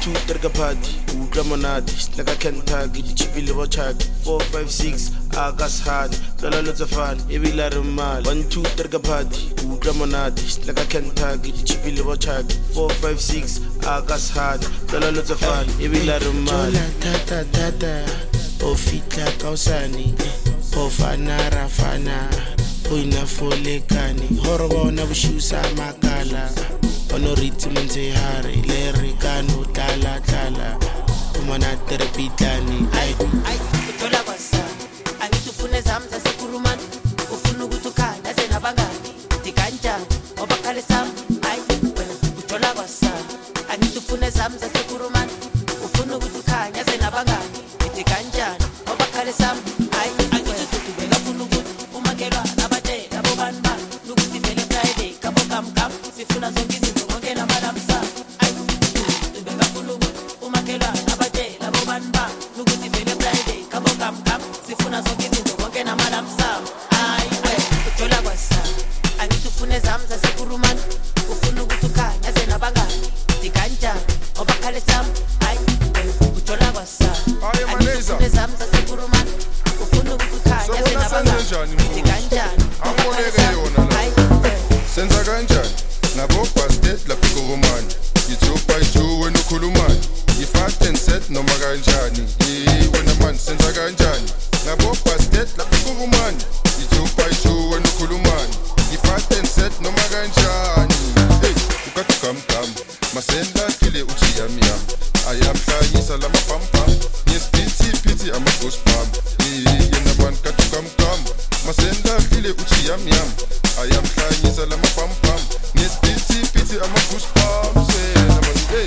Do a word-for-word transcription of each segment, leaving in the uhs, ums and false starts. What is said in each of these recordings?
two terga party utlwa monate snaka Kentucky dichipile bo chaki four five six akas hard tlola lotsa fane e bila re mmala one two terga party utlwa monate snaka Kentucky dichipile bo chaki four five six akas hard tlola lotsa fane e bila re mmala tata tata o fitla kausani o fana rafana o ina folekani horo bona bushusa makala ono ritsi monze hare le re kano tala tala umana terapitani ai ai utola kwasa angitufune zamza sekurumani ufuna ukuthukana senabangani dikanjani ngoba khale sam ai utola kwasa angitufune zamza sekurumani ufuna ukuthukana senabangani dikanjani ngoba khale sam ai angitutubeka funa ukuthi umakelwa nabate labo banba ukuthi vele Friday kabo kam kam sifuna zonke izinto konke namalamsa ai ubeka funa ukuthi umakelwa nabate labo banba ukuthi vele Friday kabo kam kam sifuna zonke izinto konke namalamsa ai utola kwasa angitufune zamza sekurumani ufuna ukuthi ukhanya senabangani dikanjani ngoba khale sam ai utola kwasa angitufune zamza sekurumani ufuna ukuthi ukhanya senabangani dikanjani akoleke yona la senza kanjani nabo bastet la pikoromani two by two wena ukhulumani i-fast and set noma kanjani wena man senza kanjani nabo bastet la pikoromani two by two wena ukhulumani i-fast and set noma kanjani hey ukathu kam kam masela kile uthi yami yami ayamhlanyisa lama pam pam yesipithi pithi ama ghost pam yena ban kathu kam kam masela kile uthi yami yami ayamhlanyisa lama pam pam yesipithi pithi ama ghost pam sena man hey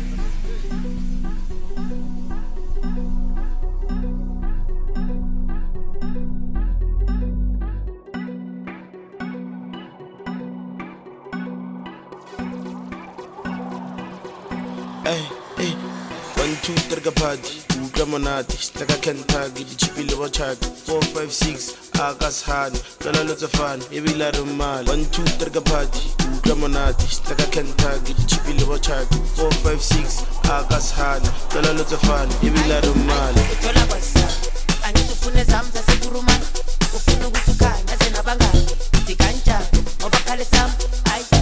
Hey, hey, one two terga party utlwa monate snaka Kentucky dichipile bo chaki four five six akas hard tlola lotsa fane e bila re mmala one two terga party utlwa monate snaka Kentucky dichipile bo chaki four five six akas hard tlola lotsa fane e bila re mmala utola kwasa angitufune zamza sekurumani ufuna ukuthi ukhanya senabangani dikanjani ngoba khale sam ai